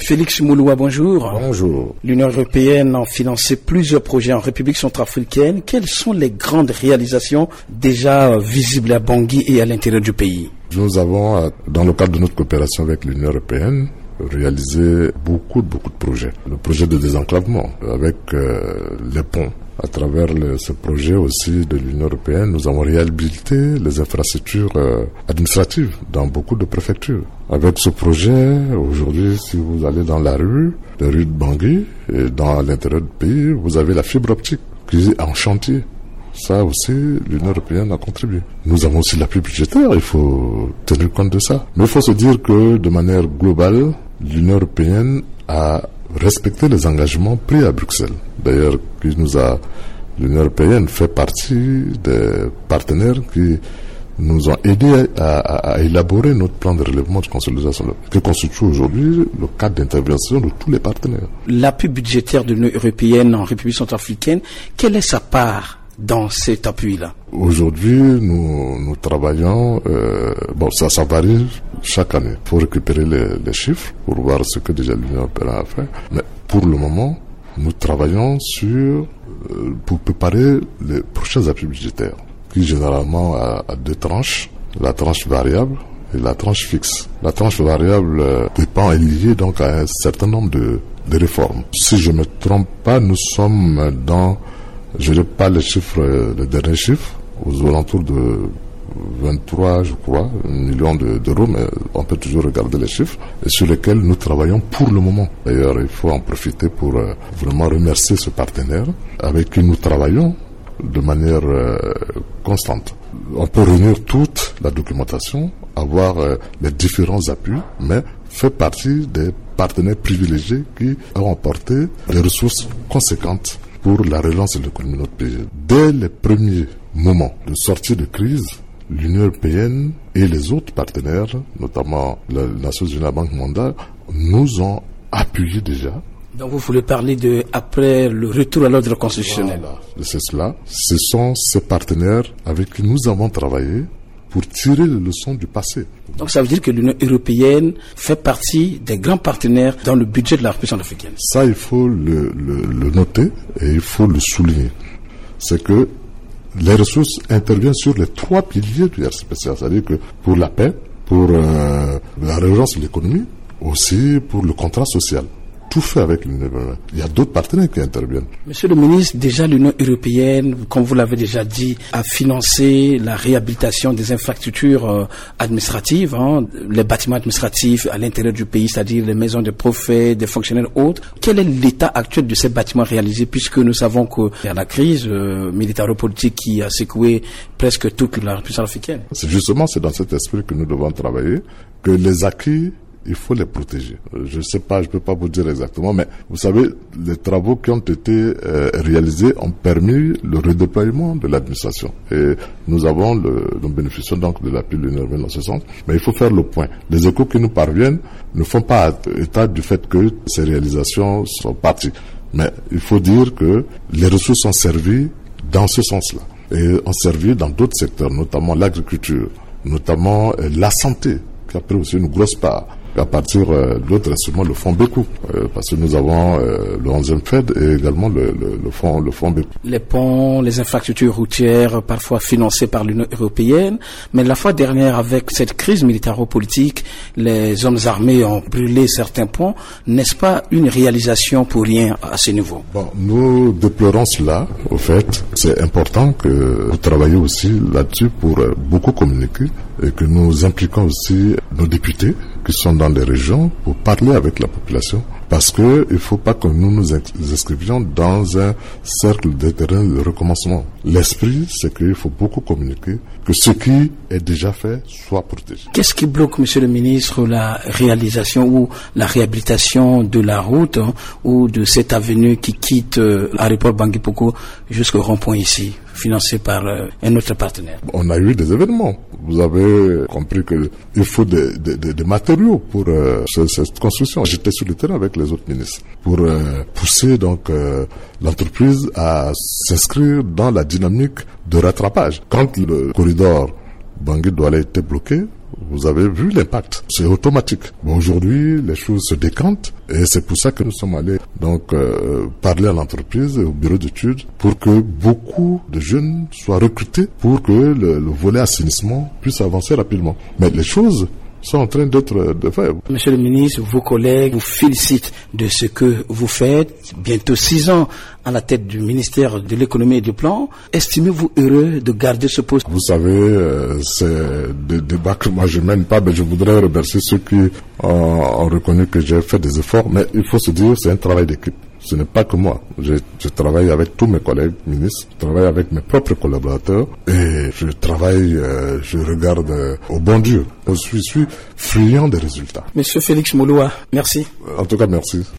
Félix Mouloua, bonjour. Bonjour. L'Union européenne a financé plusieurs projets en République centrafricaine. Quelles sont les grandes réalisations déjà visibles à Bangui et à l'intérieur du pays? Nous avons, dans le cadre de notre coopération avec l'Union européenne, réalisé beaucoup de projets. Le projet de désenclavement avec les ponts. À travers ce projet aussi de l'Union européenne, nous avons réhabilité les infrastructures administratives dans beaucoup de préfectures. Avec ce projet, aujourd'hui, si vous allez dans la rue de Bangui et dans l'intérieur du pays, vous avez la fibre optique qui est en chantier. Ça aussi, l'Union européenne a contribué. Nous avons aussi l'appui budgétaire, il faut tenir compte de ça. Mais il faut se dire que de manière globale, l'Union européenne a respecté les engagements pris à Bruxelles. D'ailleurs, l'Union européenne fait partie des partenaires qui nous ont aidés à élaborer notre plan de relèvement de consolidation, qui constitue aujourd'hui le cadre d'intervention de tous les partenaires. L'appui budgétaire de l'Union européenne en République centrafricaine, quelle est sa part dans cet appui-là? Aujourd'hui, nous travaillons, ça varie chaque année. Il faut récupérer les chiffres pour voir ce que déjà l'Union européenne a fait. Mais pour le moment, nous travaillons pour préparer les prochains appuis budgétaires, qui généralement a deux tranches, la tranche variable et la tranche fixe. La tranche variable dépend et liée donc à un certain nombre de réformes. Si je ne me trompe pas, nous sommes dans, je n'ai pas les derniers chiffres, aux alentours de 23, je crois, millions d'euros, mais on peut toujours regarder les chiffres, et sur lesquels nous travaillons pour le moment. D'ailleurs, il faut en profiter pour vraiment remercier ce partenaire avec qui nous travaillons de manière constante. On peut réunir toute la documentation, avoir les différents appuis, mais fait partie des partenaires privilégiés qui ont apporté des ressources conséquentes pour la relance de l'économie de notre pays. Dès les premiers moments de sortie de crise, l'Union européenne et les autres partenaires, notamment les Nations Unies, la Banque mondiale, nous ont appuyés déjà. Donc vous voulez parler après le retour à l'ordre constitutionnel. Voilà, c'est cela. Ce sont ces partenaires avec qui nous avons travaillé pour tirer les leçons du passé. Donc ça veut dire que l'Union européenne fait partie des grands partenaires dans le budget de la République centrafricaine. Ça, il faut le noter et il faut le souligner. C'est que les ressources interviennent sur les trois piliers du RCPCA, c'est-à-dire que pour la paix, pour la relance de l'économie, aussi pour le contrat social. Tout fait avec l'Union européenne. Il y a d'autres partenaires qui interviennent. Monsieur le ministre, déjà l'Union européenne, comme vous l'avez déjà dit, a financé la réhabilitation des infrastructures administratives, les bâtiments administratifs à l'intérieur du pays, c'est-à-dire les maisons des préfets, des fonctionnaires autres. Quel est l'état actuel de ces bâtiments réalisés, puisque nous savons qu'il y a la crise militaro-politique qui a secoué presque toute la République centrafricaine? C'est dans cet esprit que nous devons travailler, que les acquis, il faut les protéger. Je ne sais pas, je ne peux pas vous dire exactement, mais vous savez, les travaux qui ont été réalisés ont permis le redéploiement de l'administration. Et nous bénéficions donc de l'appui de l'Union européenne dans ce sens. Mais il faut faire le point. Les échos qui nous parviennent ne font pas état du fait que ces réalisations sont parties. Mais il faut dire que les ressources ont servi dans ce sens-là. Et ont servi dans d'autres secteurs, notamment l'agriculture, notamment la santé, qui a pris aussi une grosse part. À partir d'autres instruments, le fonds Bécou, parce que nous avons le 11e FED et également le fonds Bécou. Les ponts, les infrastructures routières, parfois financées par l'Union européenne, mais la fois dernière, avec cette crise militaro-politique, les hommes armés ont brûlé certains ponts. N'est-ce pas une réalisation pour rien à ce niveau? Nous déplorons cela. Au fait, c'est important que vous travaillez aussi là-dessus pour beaucoup communiquer et que nous impliquons aussi nos députés qui sont dans les régions pour parler avec la population, parce que il faut pas que nous nous inscrivions dans un cercle d'éternel de recommencement. L'esprit, c'est qu'il faut beaucoup communiquer, que ce qui est déjà fait soit protégé. Qu'est-ce qui bloque, monsieur le ministre, la réalisation ou la réhabilitation de la route ou de cette avenue qui quitte l'aéroport Bangui Poko jusqu'au rond-point ici, financé par un autre partenaire? On a eu des événements. Vous avez compris qu'il faut des matériaux pour cette construction. J'étais sur le terrain avec les autres ministres pour pousser donc l'entreprise à s'inscrire dans la dynamique de rattrapage. Quand le corridor Bangui-Douala était bloqué, vous avez vu l'impact. C'est automatique. Bon, aujourd'hui, les choses se décantent et c'est pour ça que nous sommes allés donc parler à l'entreprise et au bureau d'études pour que beaucoup de jeunes soient recrutés pour que le volet assainissement puisse avancer rapidement. Mais les choses sont en train d'être faites. Monsieur le ministre, vos collègues vous félicitent de ce que vous faites. Bientôt 6 ans à la tête du ministère de l'économie et du plan. Estimez-vous heureux de garder ce poste? Vous savez, c'est des débats que moi je mène pas, mais je voudrais remercier ceux qui ont reconnu que j'ai fait des efforts. Mais il faut se dire, c'est un travail d'équipe. Ce n'est pas que moi. Je travaille avec tous mes collègues ministres, je travaille avec mes propres collaborateurs et je travaille, je regarde au bon Dieu. Je suis friand des résultats. Monsieur Félix Mouloua, merci. En tout cas, merci.